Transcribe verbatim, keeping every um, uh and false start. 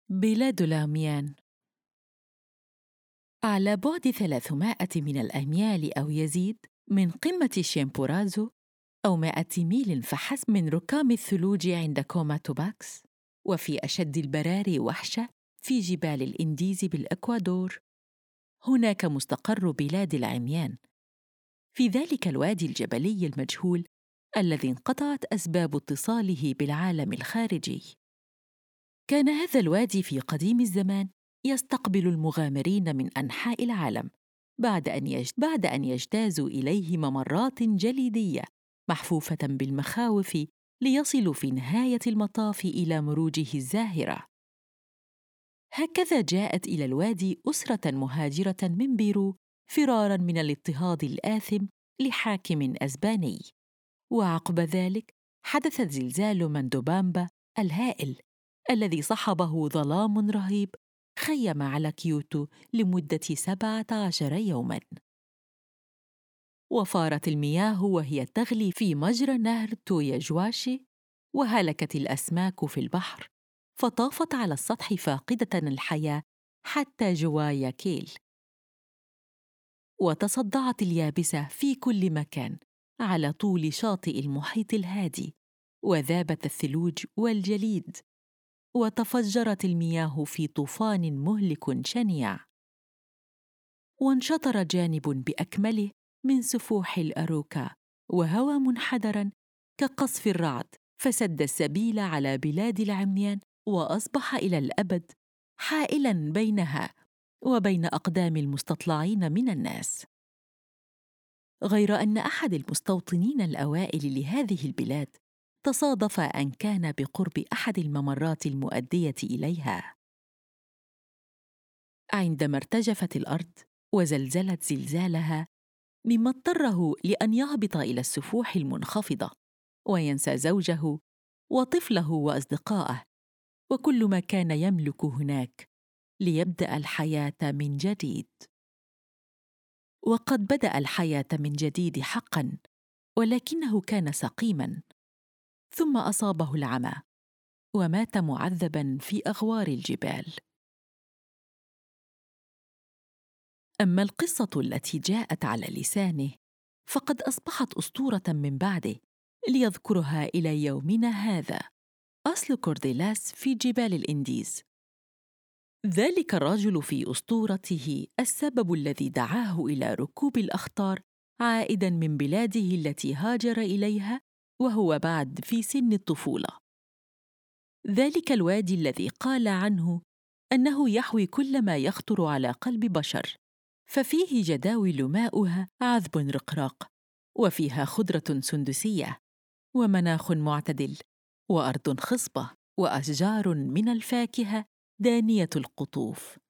بلاد العميان. على بعد ثلاثمائة من الأميال أو يزيد من قمة شيمبورازو، أو مائة ميل فحسب من ركام الثلوج عند كوماتوباكس، وفي أشد البراري وحشة في جبال الإنديز بالإكوادور، هناك مستقر بلاد العميان، في ذلك الوادي الجبلي المجهول الذي انقطعت أسباب اتصاله بالعالم الخارجي. كان هذا الوادي في قديم الزمان يستقبل المغامرين من أنحاء العالم بعد أن يج... بعد أن يجتازوا إليه ممرات جليدية محفوفة بالمخاوف ليصلوا في نهاية المطاف إلى مروجه الزاهرة. هكذا جاءت إلى الوادي أسرة مهاجرة من بيرو فراراً من الاضطهاد الآثم لحاكم أسباني، وعقب ذلك حدث زلزال ماندوبامبا الهائل الذي صحبه ظلام رهيب خيم على كيوتو لمدة سبعة عشر يوماً. وفارت المياه وهي تغلي في مجرى نهر توياجواشي، وهلكت الأسماك في البحر، فطافت على السطح فاقدة الحياة حتى جواياكيل. وتصدعت اليابسة في كل مكان على طول شاطئ المحيط الهادي، وذابت الثلوج والجليد، وتفجرت المياه في طوفان مهلك شنيع، وانشطر جانب بأكمله من سفوح الأروكا وهوى منحدراً كقصف الرعد، فسد السبيل على بلاد العميان، وأصبح إلى الأبد حائلاً بينها وبين أقدام المستطلعين من الناس. غير أن أحد المستوطنين الأوائل لهذه البلاد تصادف أن كان بقرب أحد الممرات المؤدية إليها. عندما ارتجفت الأرض وزلزلت زلزالها، مما اضطره لأن يهبط إلى السفوح المنخفضة وينسى زوجه وطفله وأصدقائه وكل ما كان يملك هناك ليبدأ الحياة من جديد. وقد بدأ الحياة من جديد حقاً، ولكنه كان سقيماً، ثم أصابه العمى ومات معذباً في أغوار الجبال. أما القصة التي جاءت على لسانه فقد أصبحت أسطورة من بعده ليذكرها إلى يومنا هذا. أصل كورديلاس في جبال الإنديز. ذلك الرجل في أسطورته السبب الذي دعاه إلى ركوب الأخطار عائداً من بلاده التي هاجر إليها وهو بعد في سن الطفولة. ذلك الوادي الذي قال عنه أنه يحوي كل ما يخطر على قلب بشر، ففيه جداول ماؤها عذب رقراق، وفيها خضرة سندسية، ومناخ معتدل، وأرض خصبة، وأشجار من الفاكهة دانية القطوف،